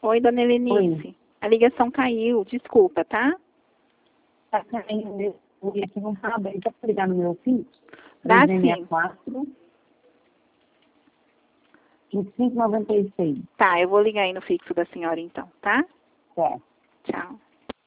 Oi, dona Oi. Helenice. A ligação caiu, desculpa, tá? Tá caindo mesmo. E aqui não tá bem. Dá pra ligar no meu fixo? Dá sim. 264 2596. Tá, eu vou ligar aí no fixo da senhora então, tá? Certo. Tchau.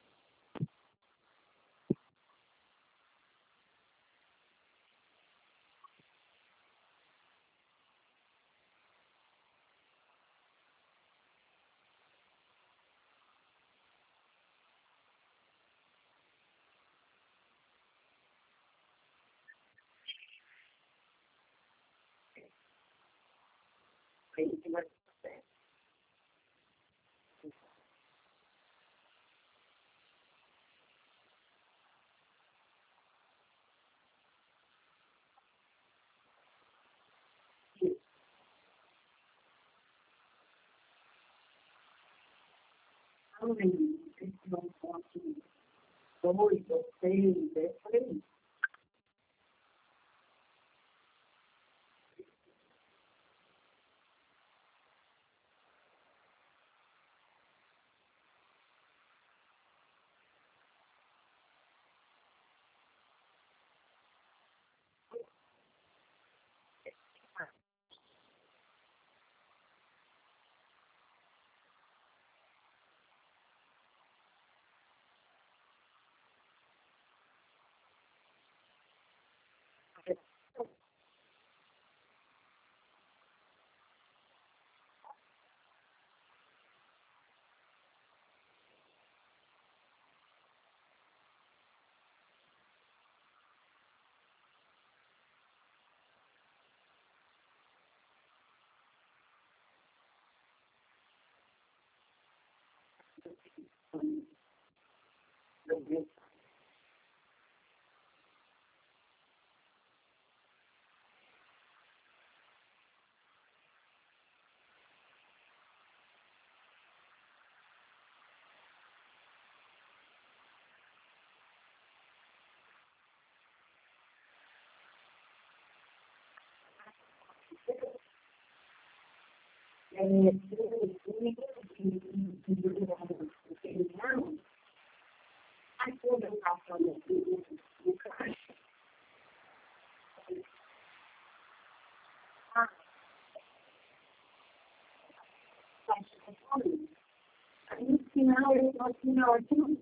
Aí no final, ele falou assim, na hora que não,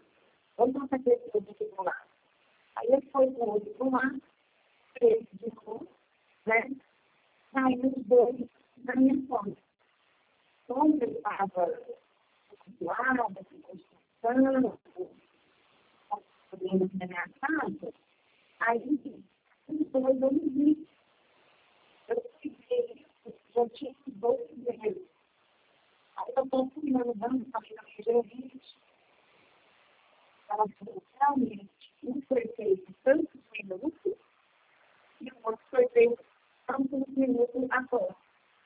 vamos fazer esse objetivo lá. Aí ele foi com o outro lá, fez de novo, né? Saiu os dois da minha conta. Quando ele estava habituado, com construção, com problemas na minha casa, aí os dois eu não vi. Eu fiquei, já tinha esses dois primeiros. Aí eu estou fumando, dando para ficar gerente. Ela falou, realmente, um foi feito tantos minutos e o outro foi feito tantos minutos após.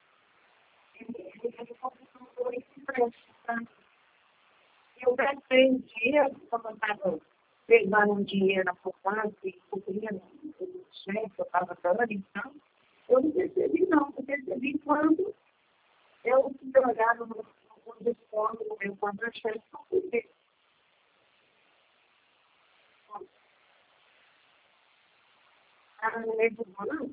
Ele falou esse preço, tá? Eu gastei um dia, quando eu estava pegando um dinheiro na poupança e cobrindo o chefe que eu estava dando, então, eu não percebi não. Eu percebi quando eu fui olhar no desconto do meu contra-chefe para poder. Estava no meio do ano,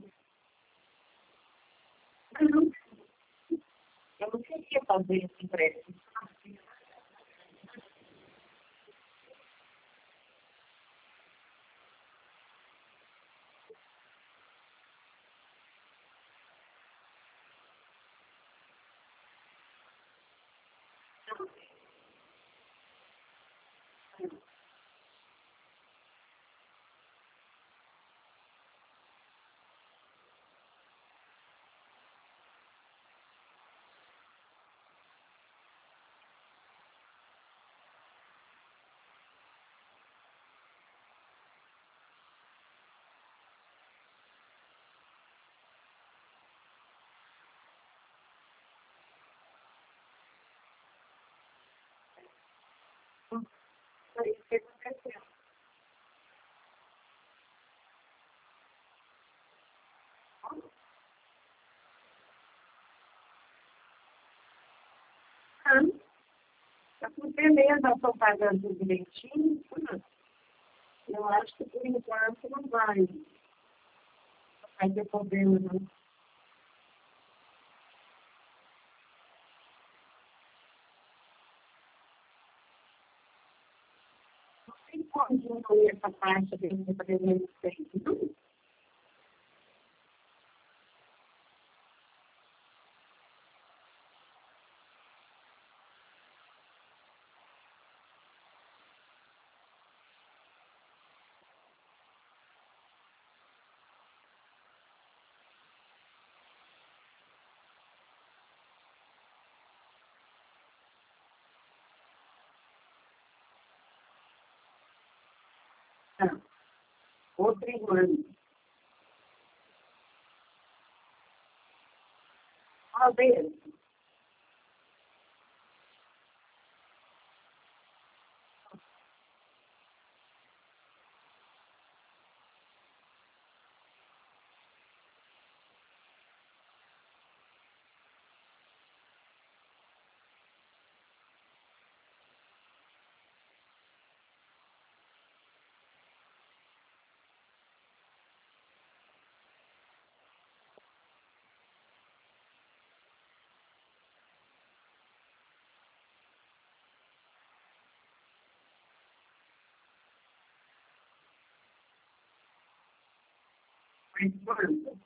eu não queria fazer esse empréstimo. Foi isso que aconteceu. Beleza, eu estou pagando tudo direitinho. Eu acho que por enquanto não vai ter problema, não. Não tem como diminuir essa taxa de 300%. Não. Outro ano. Talvez. Mas quando?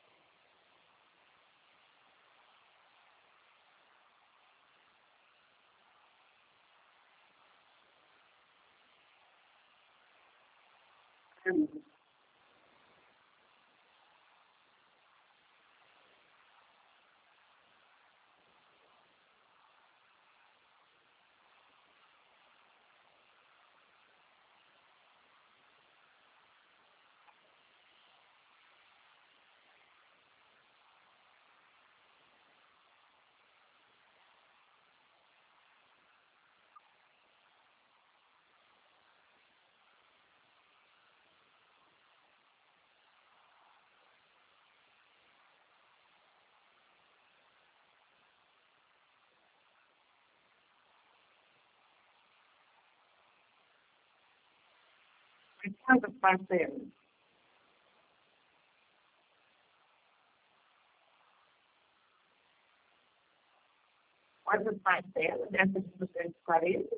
Mas quantas parcelas? Quantas parcelas dessas de 240?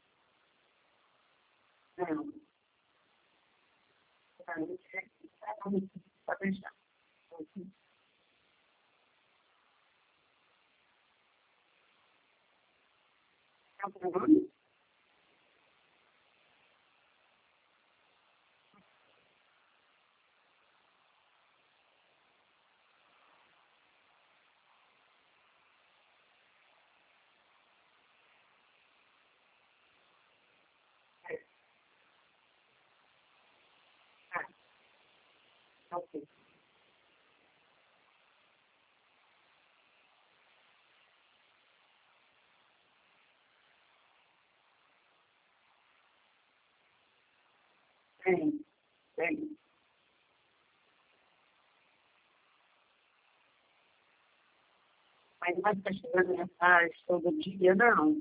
Não. Pode deixar. Tá bom? Ok. Tem, tem. Mas não está chegando mensagem todo dia, não.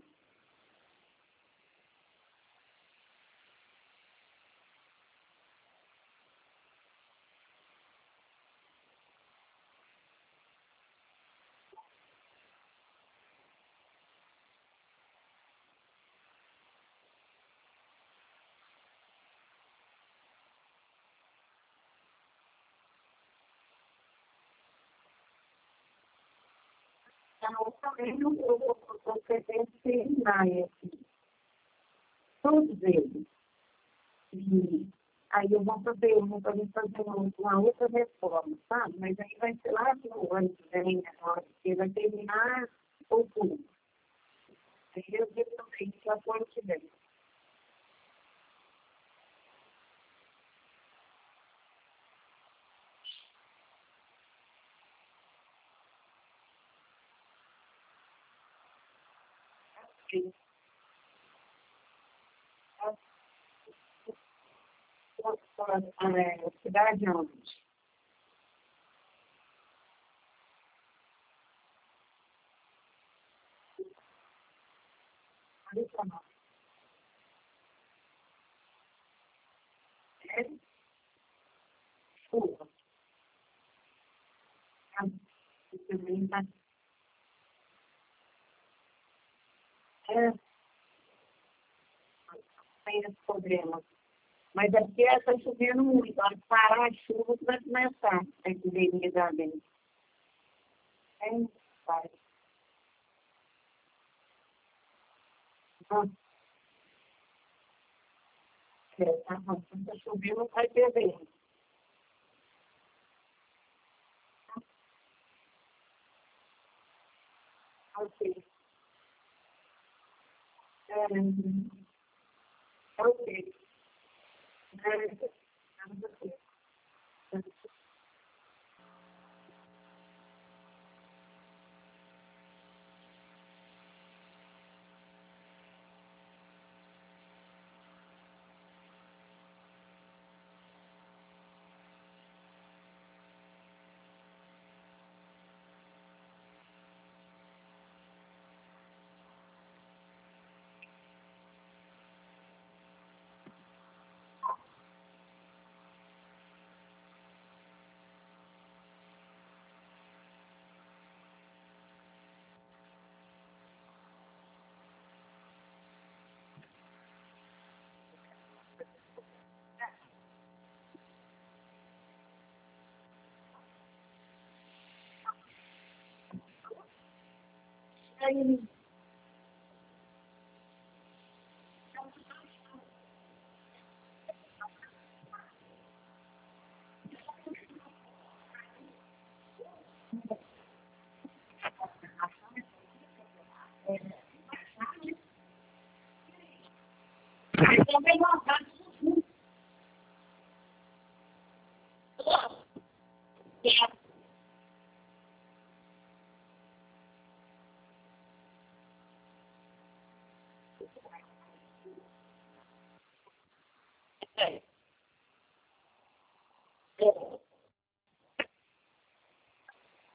Então, também eu vou terminar aqui. Todos eles. E aí eu vou fazer uma outra reforma, sabe? Mas aí vai ser lá no ano que vem, agora, porque vai terminar outubro. Aí eu digo também que é o ano que vem. Porque a cidade onde? Desculpa. Tem esse problema. Mas aqui está chovendo muito. A hora que parar a chuva, vai começar a epidemia da dengue. Vai. Tá bom. Se está chovendo, vai perder. Ok. Ok. Aí, também não dá. É.